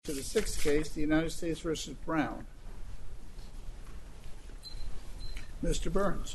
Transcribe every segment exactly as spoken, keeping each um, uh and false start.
To the sixth case, the United States versus Brown. Mister Burns.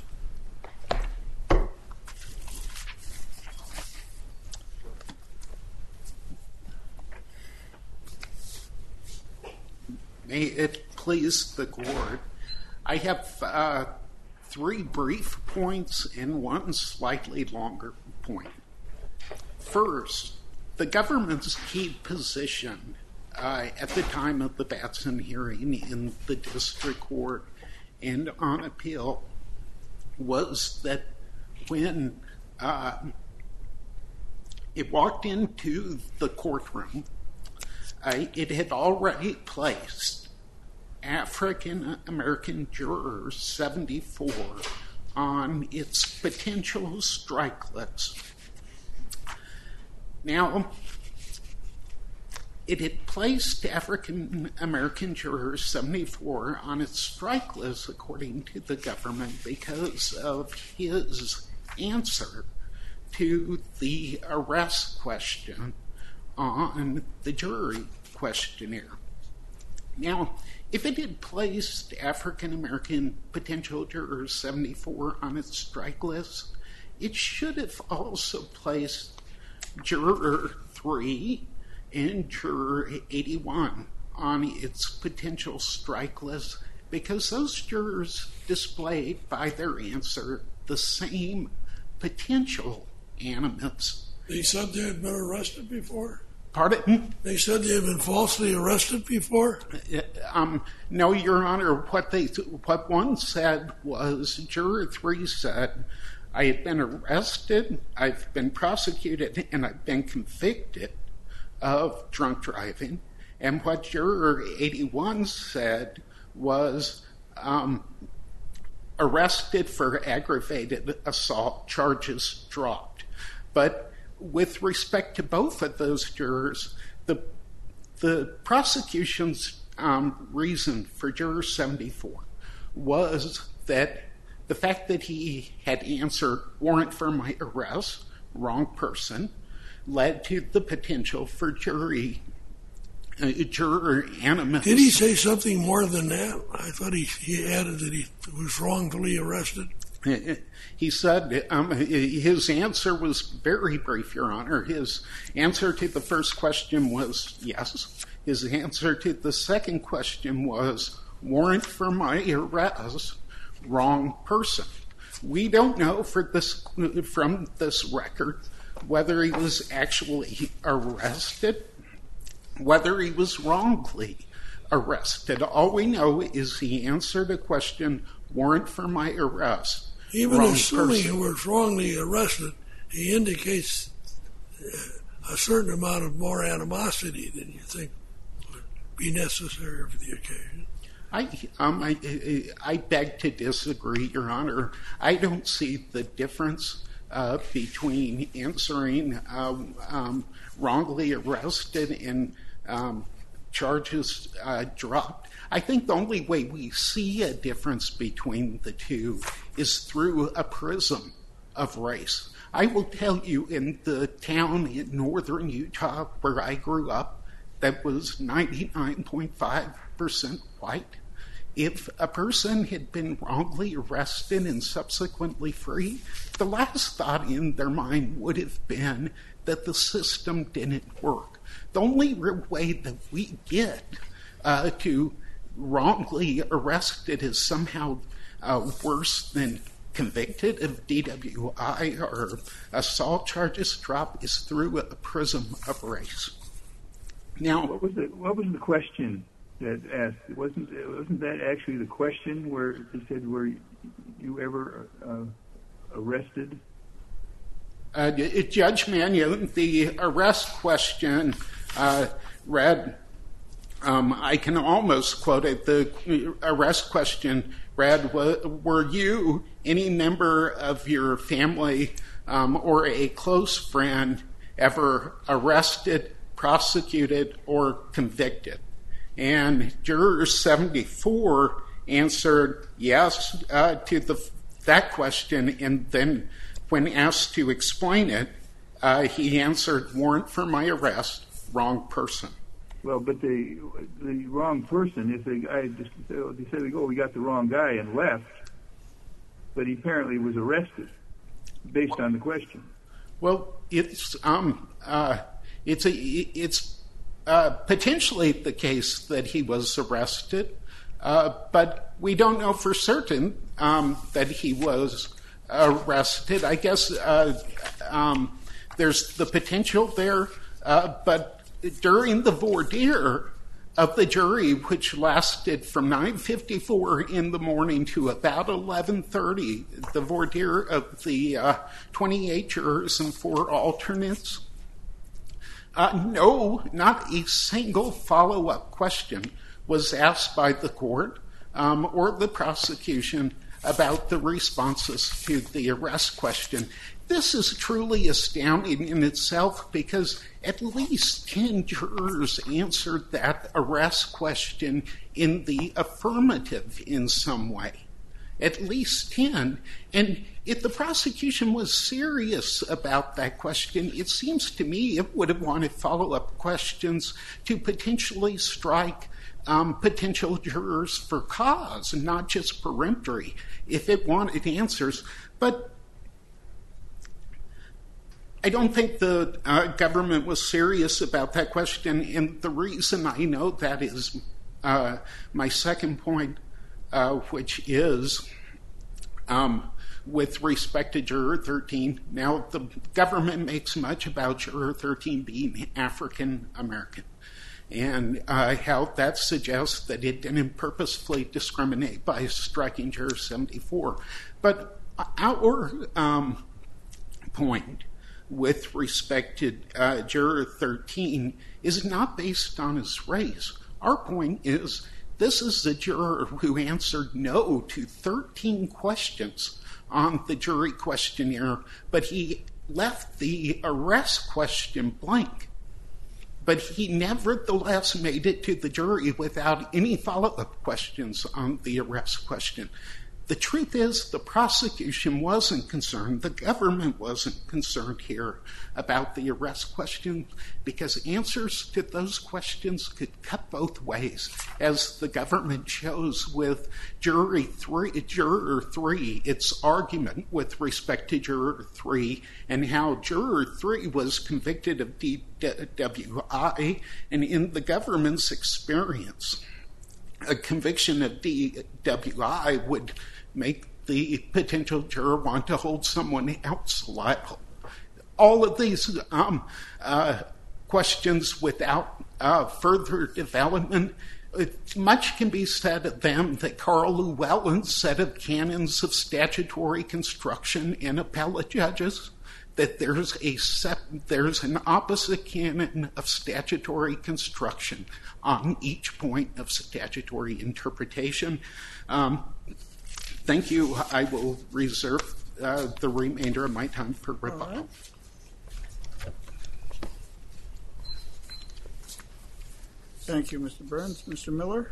May it please the court, I have uh, three brief points and one slightly longer point. First, the government's key position Uh, at the time of the Batson hearing in the district court and on appeal was that when uh, it walked into the courtroom, uh, it had already placed African American juror seventy-four on its potential strike list. Now, it had placed African American juror seventy-four on its strike list, according to the government, because of his answer to the arrest question on the jury questionnaire. Now, if it had placed African American potential juror seventy-four on its strike list, it should have also placed juror three and juror eighty-one on its potential strike list, because those jurors displayed by their answer the same potential animus. They said they had been arrested before? Pardon? They said they had been falsely arrested before? Um, no, Your Honor. What they, what one said was, juror three said, I had been arrested, I've been prosecuted, and I've been convicted of drunk driving. And what juror eighty-one said was um, arrested for aggravated assault, charges dropped. But with respect to both of those jurors, the the prosecution's um, reason for juror seventy-four was that the fact that he had answered warrant for my arrest, wrong person, led to the potential for jury uh, juror animus. Did he say something more than that? I thought he, he added that he was wrongfully arrested. He said um, his answer was very brief, Your Honor. His answer to the first question was yes. His answer to the second question was warrant for my arrest, wrong person. We don't know for this from this record whether he was actually arrested, whether he was wrongly arrested. All we know is he answered a question, warrant for my arrest. Even assuming he was wrongly arrested, he indicates a certain amount of more animosity than you think would be necessary for the occasion. I, um, I, I beg to disagree, Your Honor. I don't see the difference Uh, between answering um, um, wrongly arrested and um, charges uh, dropped. I think the only way we see a difference between the two is through a prism of race. I will tell you, in the town in northern Utah where I grew up that was ninety-nine point five percent white, if a person had been wrongly arrested and subsequently free, the last thought in their mind would have been that the system didn't work. The only way that we get uh, to wrongly arrested is somehow uh, worse than convicted of D W I or assault charges drop is through a prism of race. Now, what was the, what was the question that asked? Wasn't wasn't that actually the question where it said, were you ever uh, arrested? Uh, Judge Mannion, the arrest question uh, read, um, I can almost quote it, the arrest question read, were you, any member of your family um, or a close friend ever arrested, prosecuted, or convicted? And juror seventy-four answered yes uh, to the, that question, and then when asked to explain it, uh, he answered warrant for my arrest, wrong person. Well, but the the wrong person, if the guy just they said, oh, we got the wrong guy and left, but he apparently was arrested based on the question. Well, it's um uh it's a it's uh, potentially the case that he was arrested, uh, but we don't know for certain um, that he was arrested. I guess uh, um, there's the potential there, uh, but during the voir dire of the jury, which lasted from nine fifty-four in the morning to about eleven thirty, the voir dire of the uh, twenty-eight jurors and four alternates, uh, no, not a single follow-up question was asked by the court um, or the prosecution about the responses to the arrest question. This is truly astounding in itself because at least ten jurors answered that arrest question in the affirmative in some way. At least ten. And if the prosecution was serious about that question, it seems to me it would have wanted follow-up questions to potentially strike um, potential jurors for cause, not just peremptory, if it wanted answers. But I don't think the uh, government was serious about that question, and the reason I know that is uh, my second point, uh, which is um, with respect to Juror thirteen. Now, the government makes much about Juror thirteen being African American, and uh, how that suggests that it didn't purposefully discriminate by striking Juror seventy-four. But our um, point with respect to uh, Juror thirteen is not based on his race. Our point is this is the juror who answered no to thirteen questions on the jury questionnaire, but he left the arrest question blank. But he nevertheless made it to the jury without any follow-up questions on the arrest question. The truth is the prosecution wasn't concerned, the government wasn't concerned here about the arrest question because answers to those questions could cut both ways, as the government shows with jury three, Juror three, its argument with respect to Juror three and how Juror three was convicted of D W I, and in the government's experience, a conviction of D W I would make the potential juror want to hold someone else liable. All of these um, uh, questions without uh, further development, much can be said of them that Carl Llewellyn said of canons of statutory construction in appellate judges, that there's a sep- there's an opposite canon of statutory construction on each point of statutory interpretation. Um, thank you. I will reserve uh, the remainder of my time for rebuttal. Right. Thank you, Mister Burns. Mister Miller?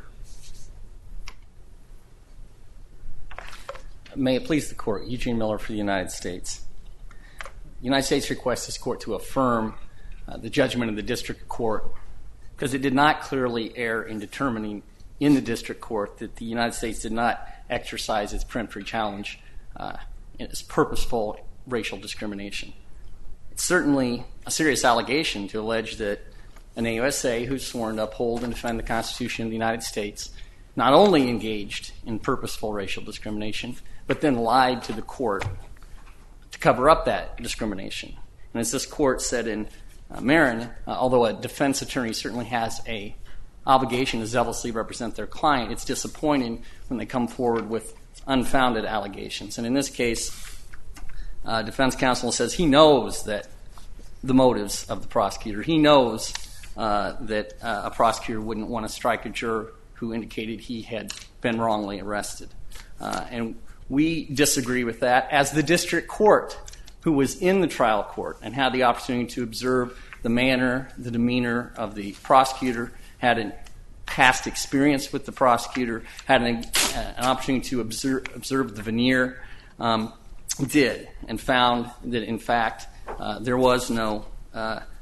May it please the Court, Eugene Miller for the United States. The United States requests this Court to affirm uh, the judgment of the District Court because it did not clearly err in determining in the District Court that the United States did not exercise its peremptory challenge uh, as purposeful racial discrimination. It's certainly a serious allegation to allege that an A U S A who's sworn to uphold and defend the Constitution of the United States not only engaged in purposeful racial discrimination, but then lied to the court to cover up that discrimination. And as this court said in uh, Marin, uh, although a defense attorney certainly has a obligation to zealously represent their client, it's disappointing when they come forward with unfounded allegations. And in this case, uh, defense counsel says he knows that the motives of the prosecutor. He knows uh, that uh, a prosecutor wouldn't want to strike a juror who indicated he had been wrongly arrested. Uh, and we disagree with that. As the district court, who was in the trial court and had the opportunity to observe the manner, the demeanor of the prosecutor, had a past experience with the prosecutor, had an, uh, an opportunity to observe, observe the veneer, um, did, and found that, in fact, uh, there was no uh,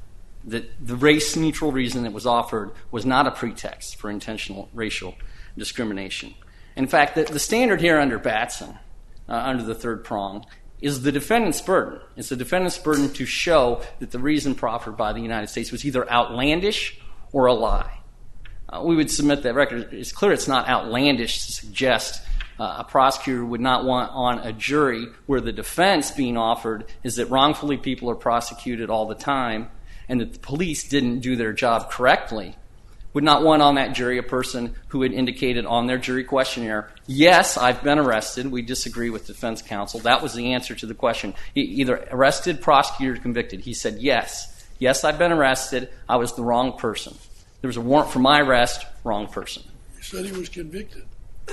that the race-neutral reason that was offered was not a pretext for intentional racial discrimination. In fact, the, the standard here under Batson, uh, under the third prong, is the defendant's burden. It's the defendant's burden to show that the reason proffered by the United States was either outlandish or a lie. Uh, we would submit that record. It's clear it's not outlandish to suggest uh, a prosecutor would not want on a jury where the defense being offered is that wrongfully people are prosecuted all the time and that the police didn't do their job correctly, would not want on that jury a person who had indicated on their jury questionnaire, yes, I've been arrested. We disagree with defense counsel. That was the answer to the question. He either arrested, prosecuted, or convicted. He said, yes, yes, I've been arrested. I was the wrong person. There was a warrant for my arrest, wrong person. You said he was convicted.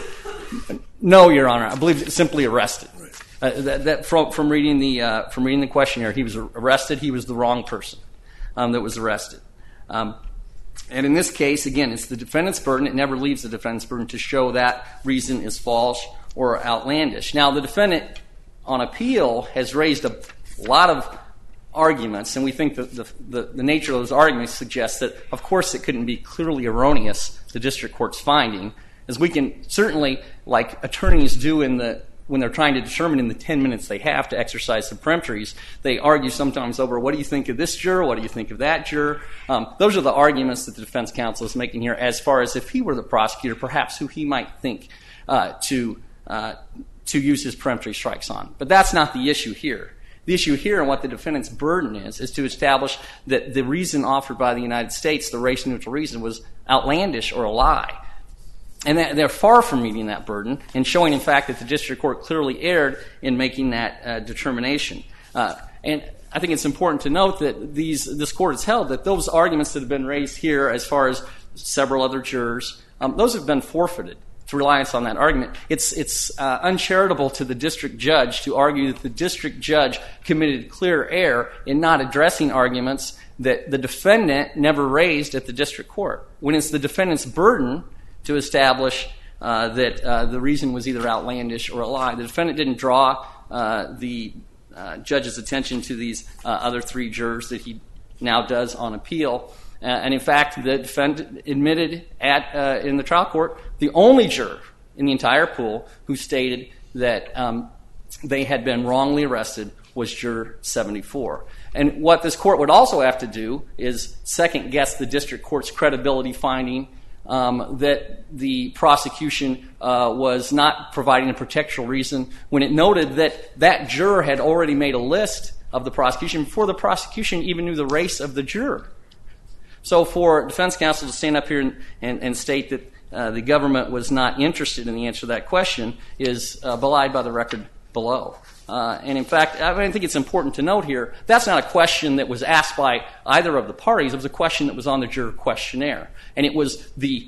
No, Your Honor. I believe it's simply arrested. Right. Uh, that, that from, from reading the uh, from reading the questionnaire, he was arrested. He was the wrong person um, that was arrested. Um, and in this case, again, it's the defendant's burden. It never leaves the defendant's burden to show that reason is false or outlandish. Now, the defendant on appeal has raised a lot of arguments, and we think that the, the, the nature of those arguments suggests that, of course, it couldn't be clearly erroneous, the district court's finding, as we can certainly, like attorneys do in the when they're trying to determine in the ten minutes they have to exercise the peremptories, they argue sometimes over, what do you think of this juror? What do you think of that juror? Um, those are the arguments that the defense counsel is making here as far as if he were the prosecutor, perhaps who he might think uh, to uh, to use his peremptory strikes on. But that's not the issue here. The issue here and what the defendant's burden is, is to establish that the reason offered by the United States, the race-neutral reason, was outlandish or a lie. And that they're far from meeting that burden and showing, in fact, that the district court clearly erred in making that uh, determination. Uh, and I think it's important to note that these this court has held that those arguments that have been raised here as far as several other jurors, um, those have been forfeited through reliance on that argument. It's, it's uh, uncharitable to the district judge to argue that the district judge committed clear error in not addressing arguments that the defendant never raised at the district court, when it's the defendant's burden to establish uh, that uh, the reason was either outlandish or a lie. The defendant didn't draw uh, the uh, judge's attention to these uh, other three jurors that he now does on appeal. Uh, and in fact, the defendant admitted at uh, in the trial court the only juror in the entire pool who stated that um, they had been wrongly arrested was juror seventy-four. And what this court would also have to do is second guess the district court's credibility finding Um, that the prosecution uh, was not providing a pretextual reason when it noted that that juror had already made a list of the prosecution before the prosecution even knew the race of the juror. So for defense counsel to stand up here and, and, and state that uh, the government was not interested in the answer to that question is uh, belied by the record below. Uh, and in fact, I, mean, I think it's important to note here, that's not a question that was asked by either of the parties. It was a question that was on the juror questionnaire. And it was the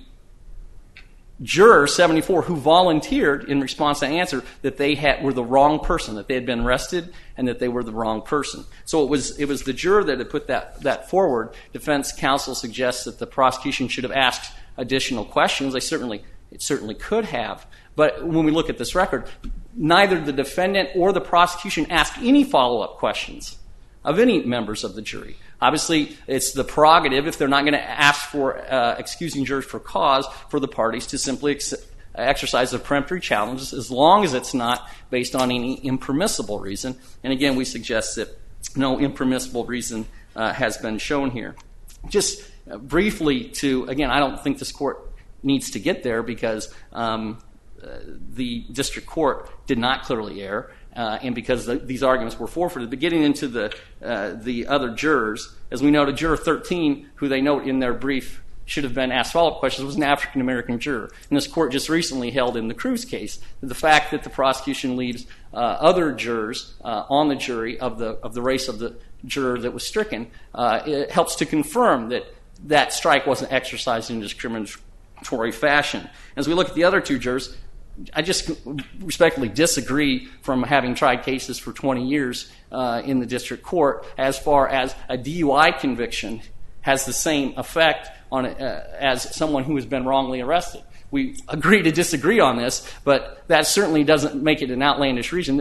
juror seventy-four who volunteered in response to the answer that they had, were the wrong person, that they had been arrested and that they were the wrong person. So it was it was the juror that had put that, that forward. Defense counsel suggests that the prosecution should have asked additional questions. They certainly, it certainly could have. But when we look at this record, neither the defendant or the prosecution asked any follow-up questions of any members of the jury. Obviously, it's the prerogative, if they're not going to ask for uh, excusing jurors for cause, for the parties to simply ex- exercise their peremptory challenges as long as it's not based on any impermissible reason. And again, we suggest that no impermissible reason uh, has been shown here. Just uh, briefly to, again, I don't think this court needs to get there because um, uh, the district court did not clearly err. Uh, and because the, these arguments were forfeited. But getting into the uh, the other jurors, as we noted, juror thirteen, who they note in their brief should have been asked follow-up questions, was an African-American juror. And this court just recently held in the Cruz case that the fact that the prosecution leaves uh, other jurors uh, on the jury of the of the race of the juror that was stricken, uh, it helps to confirm that that strike wasn't exercised in a discriminatory fashion. As we look at the other two jurors, I just respectfully disagree from having tried cases for twenty years uh, in the district court as far as a D U I conviction has the same effect on uh, as someone who has been wrongly arrested. We agree to disagree on this, but that certainly doesn't make it an outlandish reason.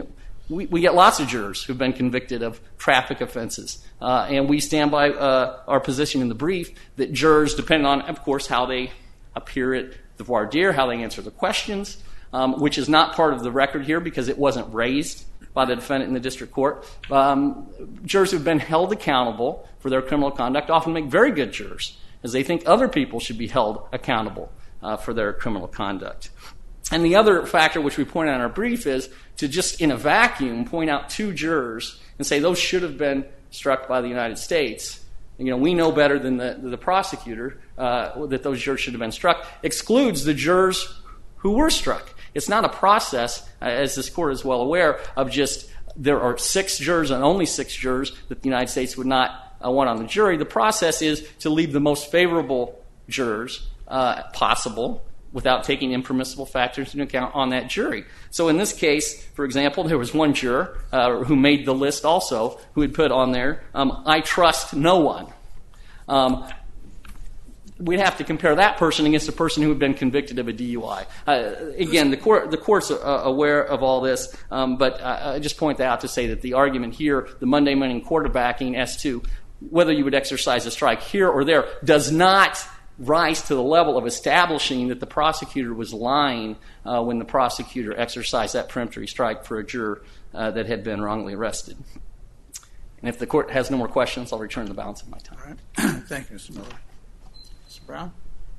we, we get lots of jurors who've been convicted of traffic offenses. Uh, and we stand by uh, our position in the brief that jurors, depending on, of course, how they appear at the voir dire, how they answer the questions, um, which is not part of the record here because it wasn't raised by the defendant in the district court. Um, jurors who've been held accountable for their criminal conduct often make very good jurors, as they think other people should be held accountable uh, for their criminal conduct. And the other factor which we point out in our brief is to just in a vacuum point out two jurors and say those should have been struck by the United States. You know, we know better than the, the prosecutor uh, that those jurors should have been struck, excludes the jurors who were struck. It's not a process, uh, as this court is well aware, of just there are six jurors and only six jurors that the United States would not uh, want on the jury. The process is to leave the most favorable jurors uh, possible without taking impermissible factors into account on that jury. So in this case, for example, there was one juror uh, who made the list also who had put on there, um, I trust no one. Um, we'd have to compare that person against a person who had been convicted of a D U I. Uh, again, the court, the court's uh, aware of all this, um, but I, I just point that out to say that the argument here, the Monday morning quarterbacking as to whether you would exercise a strike here or there, does not rise to the level of establishing that the prosecutor was lying uh, when the prosecutor exercised that peremptory strike for a juror uh, that had been wrongly arrested. And if the court has no more questions, I'll return the balance of my time. All right. Thank you, Mister Miller. Mister Brown?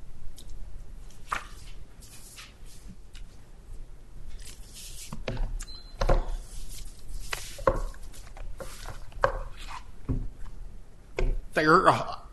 There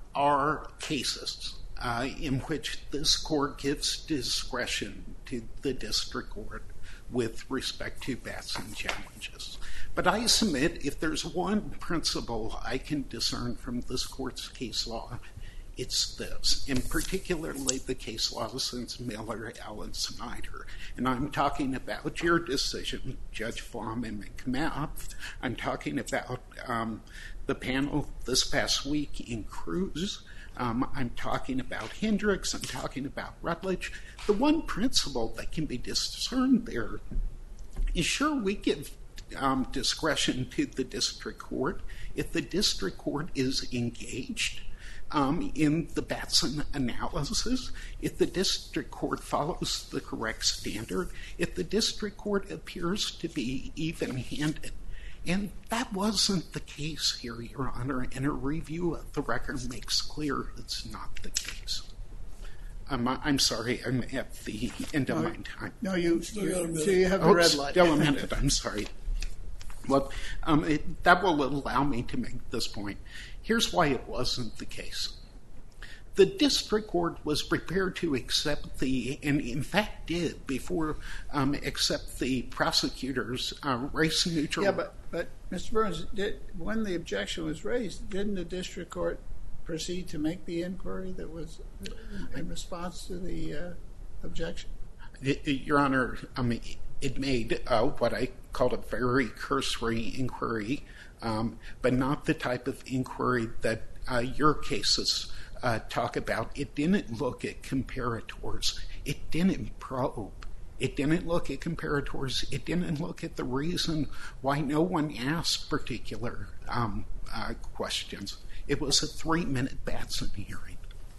are cases uh, in which this court gives discretion to the district court with respect to Batson challenges. But I submit if there's one principle I can discern from this court's case law, it's this, and particularly the case law since Miller, Allen, Snyder. And I'm talking about your decision, Judge Flom and McMath. I'm talking about um, the panel this past week in Cruz. Um, I'm talking about Hendricks. I'm talking about Rutledge. The one principle that can be discerned there is sure we give um, discretion to the district court if the district court is engaged Um, in the Batson analysis, if the district court follows the correct standard, if the district court appears to be even-handed. And that wasn't the case here, Your Honor, and a review of the record makes clear it's not the case. Um, I'm sorry, I'm at the end of no, my time. No, you, Still got a you, minute. so you have the Oh, red light. still a minute, I'm sorry. Well, um, it, that will allow me to make this point. Here's why it wasn't the case. The district court was prepared to accept the, and in fact did, before um, accept the prosecutor's uh, race-neutral. Yeah, but, but Mister Burns, did, when the objection was raised, didn't the district court proceed to make the inquiry that was in response to the uh, objection? It, it, Your Honor, I mean, it made uh, what I called a very cursory inquiry, um, but not the type of inquiry that uh, your cases uh, talk about. It didn't look at comparators. It didn't probe. It didn't look at comparators. It didn't look at the reason why no one asked particular um, uh, questions. It was a three-minute Batson hearing.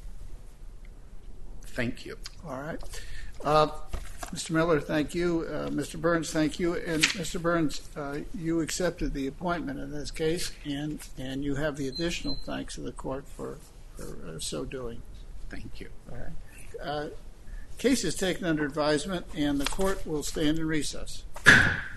Thank you. All right. Uh, Mister Miller, thank you. Uh, Mister Burns, thank you. And Mister Burns, uh, you accepted the appointment in this case, and, and you have the additional thanks of the court for, for uh, so doing. Thank you. All right. Uh, case is taken under advisement, and the court will stand in recess.